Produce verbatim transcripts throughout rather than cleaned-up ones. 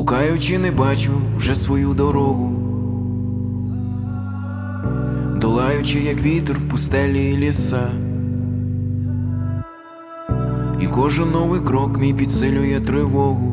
Блукаючи, не бачу вже свою дорогу, долаючи, як вітер, пустелі і ліса. І кожен новий крок мій підсилює тривогу.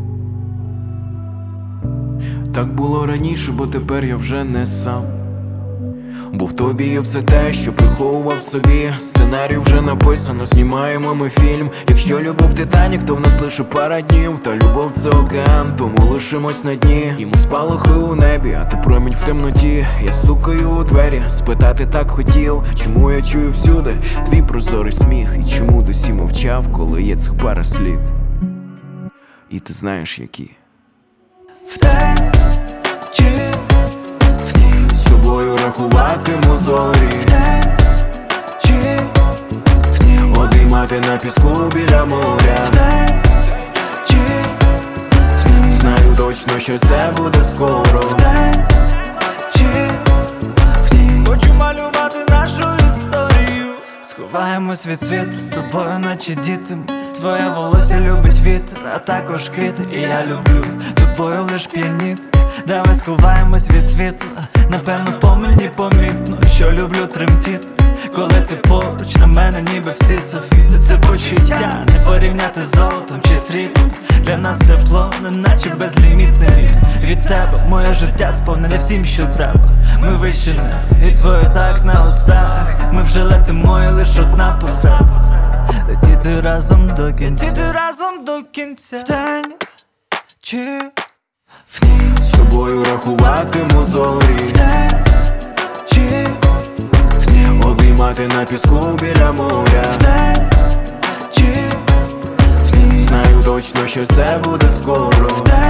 Так було раніше, бо тепер я вже не сам. Бо в тобі є все те, що приховував собі. Сценарій вже написано, знімаємо ми фільм. Якщо любов Титанік, то в нас лише пара днів. Та любов це океан, тому лишимось на дні. І ми спалахи у небі, а ти промінь в темноті. Я стукаю у двері, спитати так хотів, чому я чую всюди твій прозорий сміх. І чому досі мовчав, коли є цих пара слів. І ти знаєш які. Вдень чи з тобою рахуватиму зорі, вдень чи вдень, обіймати на піску біля моря. вдень чи вдень, Знаю точно, що це буде скоро. вдень чи вдень. Хочу малювати нашу історію. Сховаємось від світу з тобою, наче діти. Твоє волосся любить вітер, а також квіти. І я люблю тобою лиш п'яніти. Давай сховаємось від світла. Напевно по мені помітно, що люблю тремтіти. Коли ти поруч, на мене ніби всі софіти. Це почуття не порівняти з золотом чи сріблом. Для нас тепло, неначе безлімітний рік. Від тебе моє життя сповнене всім, що треба. Ми вище небо, і твоє так на устах. Ми вже летимо, і лиш одна потреба. Летіти разом до кінця, летіти разом до кінця. Вдень чи вдень, з тобою рахуватиму зорі, вдень чи вдень, обіймати на піску біля моря. вдень чи вдень, Знаю точно, що це буде скоро. вдень